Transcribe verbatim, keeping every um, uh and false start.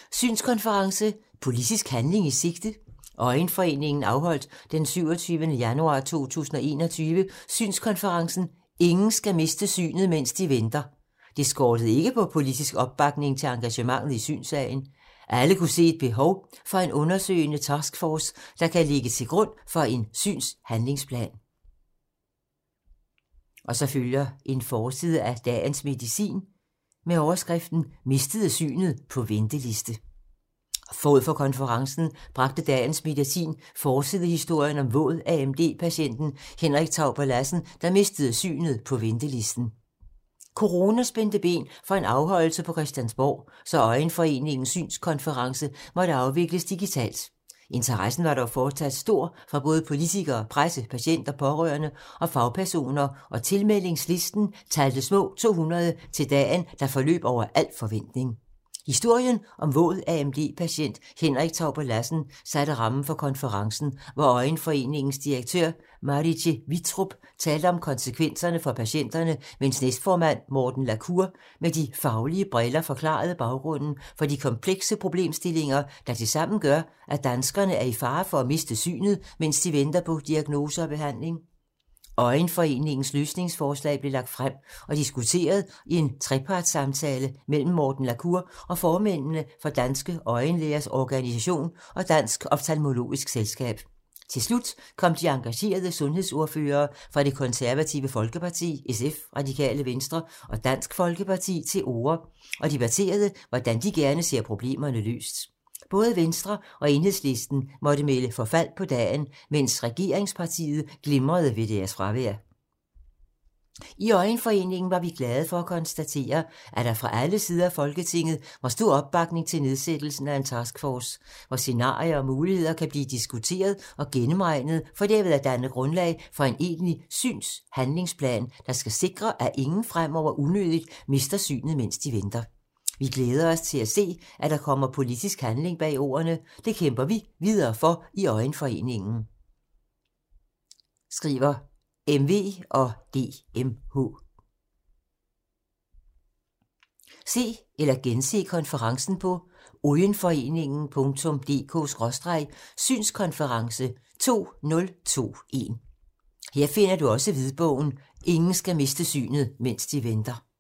Synskonference. Politisk handling i sigte. Øjenforeningen afholdt den syvogtyvende januar to tusind og enogtyve synskonferencen "Ingen skal miste synet, mens de venter". Det skortede ikke på politisk opbakning til engagementet i synssagen. Alle kunne se et behov for en undersøgende taskforce, der kan ligge til grund for en synshandlingsplan. Og så følger en forside af Dagens Medicin med overskriften "Mistede synet på venteliste". Forud for konferencen bragte Dagens Medicin forsidehistorien om våd A M D-patienten Henrik Tauber Lassen, der mistede synet på ventelisten. Corona spændte ben for en afholdelse på Christiansborg, så Øjenforeningens synskonference måtte afvikles digitalt. Interessen var dog fortsat stor fra både politikere, presse, patienter, pårørende og fagpersoner, og tilmeldingslisten talte små to hundrede til dagen, der forløb over al forventning. Historien om våd A M D-patient Henrik Tauber Lassen satte rammen for konferencen, hvor Øjenforeningens direktør Marietje Wittrup talte om konsekvenserne for patienterne, mens næstformand Morten Lacour med de faglige briller forklarede baggrunden for de komplekse problemstillinger, der tilsammen gør, at danskerne er i fare for at miste synet, mens de venter på diagnose og behandling. Øjenforeningens løsningsforslag blev lagt frem og diskuteret i en trepartssamtale mellem Morten Lacour og formændene for Danske Øjenlægers Organisation og Dansk Oftalmologisk Selskab. Til slut kom de engagerede sundhedsordførere fra Det Konservative Folkeparti, S F, Radikale Venstre og Dansk Folkeparti til orde og debatterede, hvordan de gerne ser problemerne løst. Både Venstre og Enhedslisten måtte melde forfald på dagen, mens regeringspartiet glimrede ved deres fravær. I Øjenforeningen var vi glade for at konstatere, at der fra alle sider af Folketinget var stor opbakning til nedsættelsen af en taskforce, hvor scenarier og muligheder kan blive diskuteret og gennemregnet, for derved at danne grundlag for en egentlig synshandlingsplan, der skal sikre, at ingen fremover unødigt mister synet, mens de venter. Vi glæder os til at se, at der kommer politisk handling bag ordene. Det kæmper vi videre for i Øjenforeningen, skriver M V og D M H. Se eller gense konferencen på øjenforeningen punktum d k skråstreg synskonference to nul to en. Her finder du også hvidbogen "Ingen skal miste synet, mens de venter".